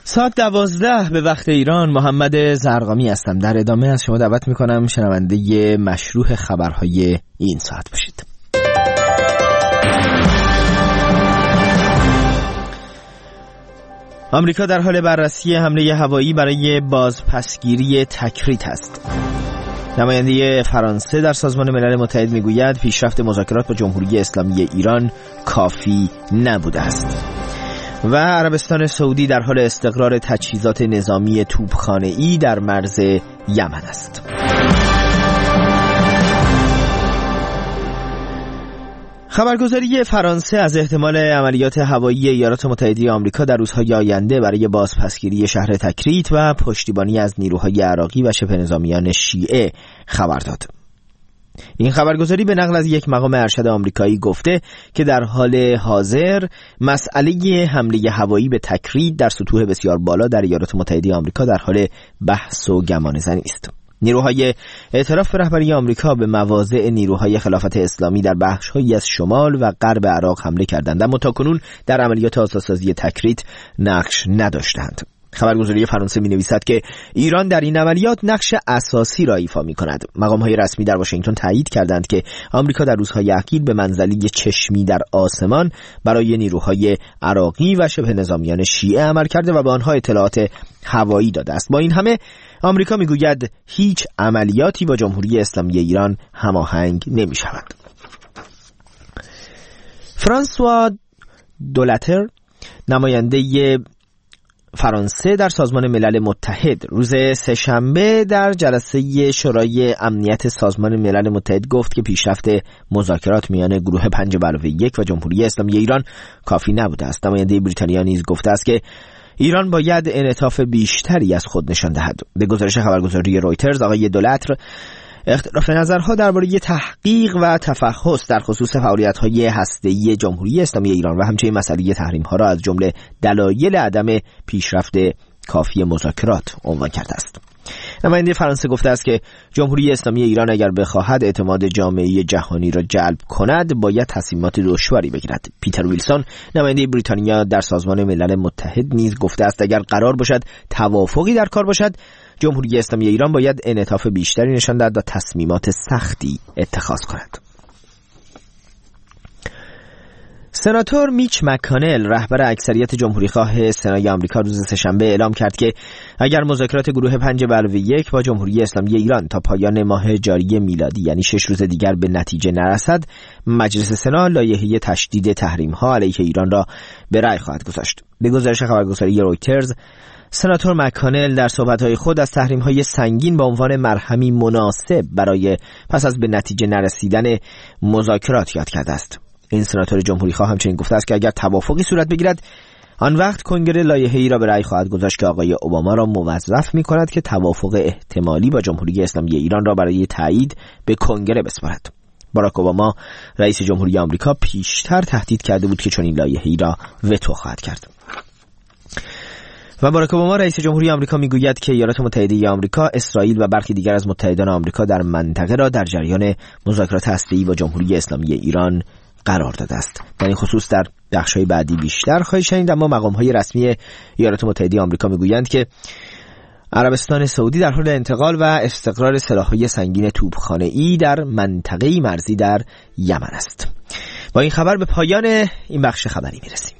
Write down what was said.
ساعت 12 به وقت ایران. محمد زرقامی هستم. در ادامه از شما دعوت میکنم شنونده مشروع خبرهای این ساعت باشید. آمریکا در حال بررسی حمله هوایی برای بازپسگیری تکریت است. نماینده فرانسه در سازمان ملل متحد میگوید پیشرفت مذاکرات با جمهوری اسلامی ایران کافی نبوده است. و عربستان سعودی در حال استقرار تجهیزات نظامی توپخانه‌ای در مرز یمن است. خبرگزاری فرانسه از احتمال عملیات هوایی ایالات متحده آمریکا در روزهای آینده برای بازپسگیری شهر تکریت و پشتیبانی از نیروهای عراقی و شبه نظامیان شیعه خبر داد. این خبرگزاری به نقل از یک مقام ارشد آمریکایی گفته که در حال حاضر مسئله حمله هوایی به تکریت در سطوح بسیار بالا در ایالات متحده آمریکا در حال بحث و گمانه‌زنی است. نیروهای اعتراف به رهبری آمریکا به مواضع نیروهای خلافت اسلامی در بخش‌هایی از شمال و غرب عراق حمله کردند، اما تاکنون در عملیات آزادسازی تکریت نقش نداشتند. خبرگزاری فرانسه می‌نویسد که ایران در این عملیات نقش اساسی را ایفا می‌کند. مقام‌های رسمی در واشنگتن تایید کردند که آمریکا در روزهای اخیر به منزله چشمی در آسمان برای نیروهای عراقی و شبه نظامیان شیعه عمل کرده و به آنها اطلاعات هوایی داده است. با این همه آمریکا می‌گوید هیچ عملیاتی با جمهوری اسلامی ایران هماهنگ نمی‌شود. فرانسوا دولاتر نماینده فرانسه در سازمان ملل متحد روز سه‌شنبه در جلسه شورای امنیت سازمان ملل متحد گفت که پیشرفت مذاکرات میان گروه 5+1 و جمهوری اسلامی ایران کافی نبوده است. نماینده بریتانیا نیز گفته است که ایران باید انعطاف بیشتری از خود نشان دهد. به گزارش خبرگزاری رویترز، آقای دولاتر اختلاف نظرها درباره تحقیق و تفحص در خصوص فعالیت‌های هسته‌ای جمهوری اسلامی ایران و همچنین مسئله تحریم‌ها را از جمله دلایل عدم پیشرفت کافی مذاکرات عنوان کرده است. نماینده فرانسه گفته است که جمهوری اسلامی ایران اگر بخواهد اعتماد جامعه جهانی را جلب کند باید تصمیمات دشواری بگیرد. پیتر ویلسون نماینده بریتانیا در سازمان ملل متحد نیز گفته است اگر قرار باشد توافقی در کار باشد جمهوری اسلامی ایران باید انعطاف بیشتری نشان دهد و تصمیمات سختی اتخاذ کند. سناتور میچ مکانل رهبر اکثریت جمهوریخواه سنای آمریکا روز سه‌شنبه اعلام کرد که اگر مذاکرات گروه 5+1 با جمهوری اسلامی ایران تا پایان ماه جاری میلادی یعنی 6 روز دیگر به نتیجه نرسد، مجلس سنا لایحه تشدید تحریم‌ها علیه ایران را به رأی خواهد گذاشت. به گزارش خبرگزاری رویترز، سناتور مکانل در صحبت‌های خود از تحریم‌های سنگین به عنوان مرهمی مناسب برای پس از به نتیجه نرسیدن مذاکرات یاد کرده است. این سناتور جمهوریخواه همچنین گفته است که اگر توافقی صورت بگیرد آن وقت کنگره لایحه‌ای را به رأی خواهد گذاشت که آقای اوباما را موظف می‌کند که توافق احتمالی با جمهوری اسلامی ایران را برای تایید به کنگره بسپارد. باراک اوباما رئیس جمهوری آمریکا پیشتر تهدید کرده بود که چنین لایحه‌ای را وتو خواهد کرد. و باراک اوباما رئیس جمهوری آمریکا میگوید که ایالات متحده آمریکا، اسرائیل و برخی دیگر از متحدان آمریکا در منطقه را در جریان مذاکرات هسته‌ای با جمهوری اسلامی ایران قرار داده است. در این خصوص در بخش‌های بعدی بیشتر خواهید شنید، اما مقام‌های رسمی ایالات متحده آمریکا میگویند که عربستان سعودی در حال انتقال و استقرار سلاح‌های سنگین توپخانه‌ای در منطقه‌ای مرزی در یمن است. با این خبر به پایان این بخش خبری میرسیم.